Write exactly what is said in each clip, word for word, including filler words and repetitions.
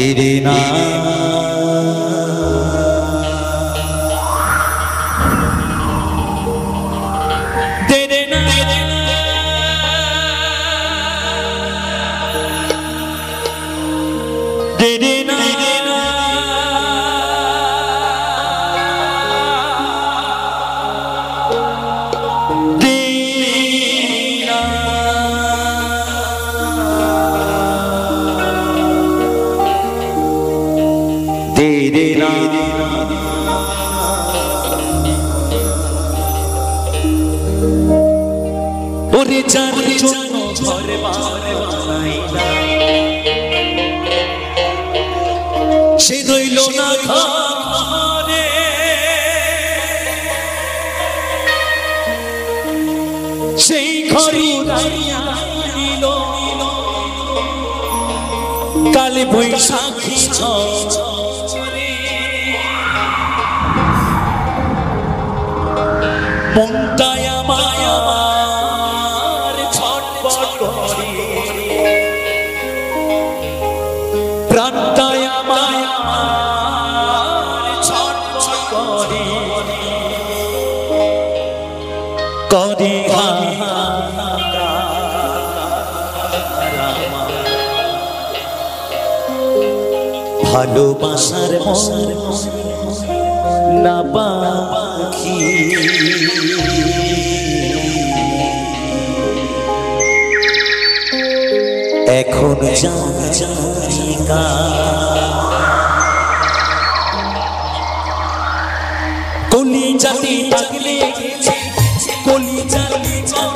तेरे नाम तेरे नाम तेरे नाम तेरे नाम ओरे जान जोन्नो घर बानाइला से रइलो ना घरे সেই ঘরে উড়াইয়া নিল কালে বৈশাখী ঝড়ে মনটায় আমায় আমার ছটফট করে প্রাণটায় আমায় আমার ছটফট করে করে ভালোবাসার না পাখি এখন জানিকা কলি জাতি থাকলে কলি জাতি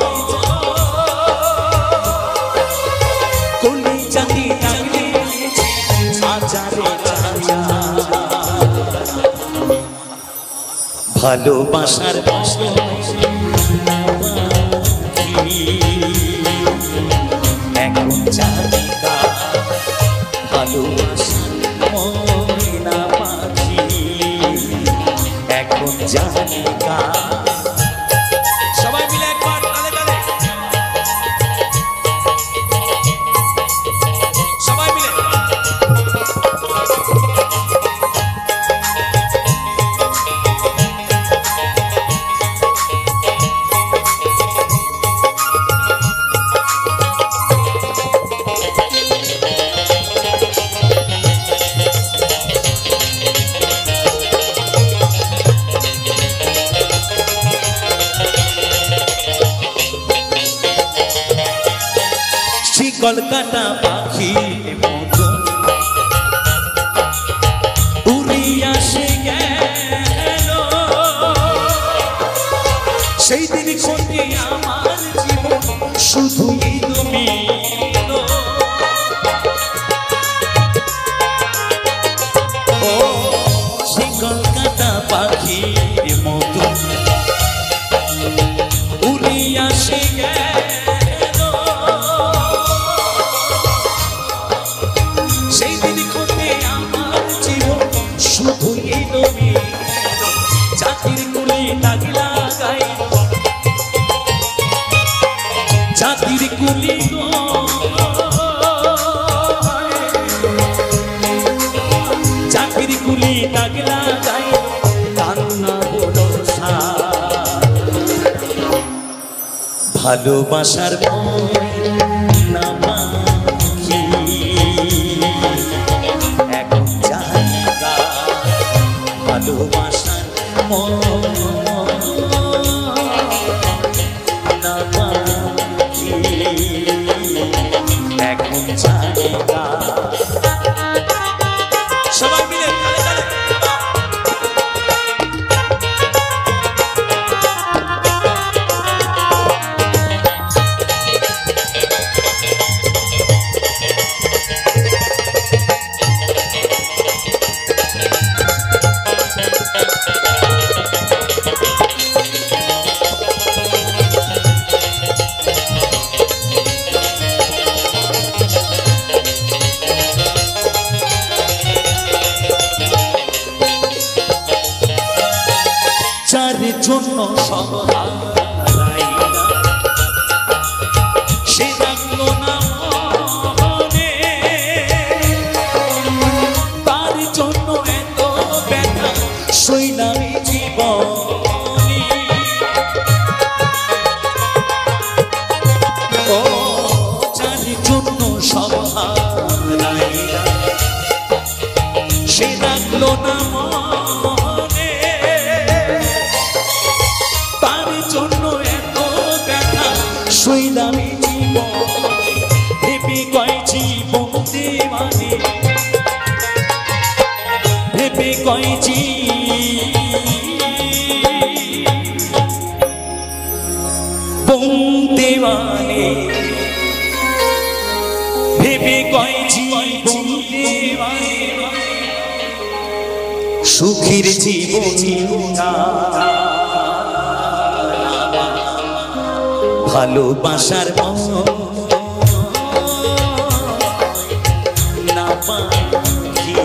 কলি জাতি থাকলে আচারে ভালোবাসার এখন জানিকা ভালোবাসার ময়না পাখি এখন জানিকা সবাই মিলে একবার তালে তালে সবাই মিলে কলকাতা পাখি উড়িয়া সে গেল সেই দিন কোটি আমার জীবন শুধুই তুমি ও সেই কলকাতা পাখির মতো উড়িয়া সে গেল জাতির কুলি লাগিলা গাই জাতির কুলি জাতির কুলি লাগিলা গাই কান্না বলো ভালোবাসার না পাখি এখন জানিকা ভালোবাসার না পাখি এখন জানিকা সবাই মিলে ভেবে কয় জীবন দেওয়ানে ভেবে কয় জীবন দেওয়ানে ভেবে কয় জীবন দেওয়ানে সুখের জীবন ভালোবাসার না পাখি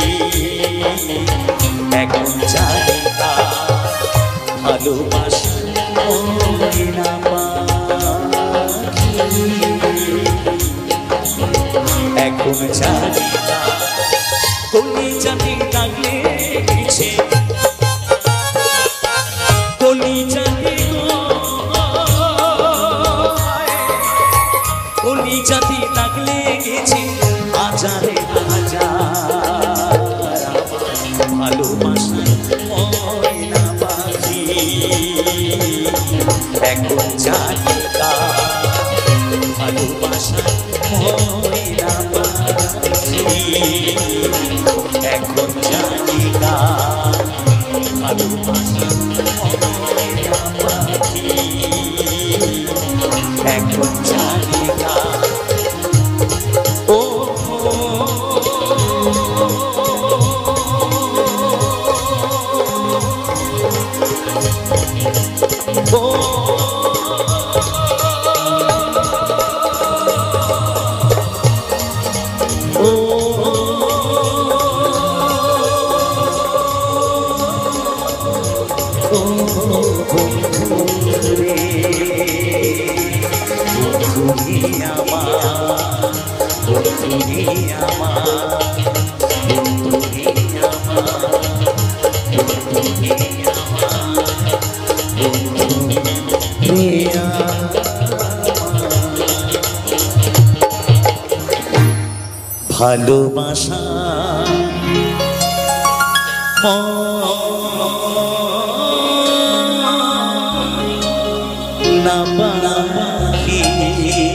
এখন জানি না ভালোবাসার না পাখি এখন জানি না কলি জাতি ডাকলে গেছে কলি জাতি কলি জাতি ডাকলে গেছে হাজারে হাজার ভালোবাসার ময়না পাখি এখন জানি না ভালোবাসার ময়না পাখি এখন জানি না ভালোবাসার ময়না পাখি এখন জানি না ও ভালোবাসা না পাখি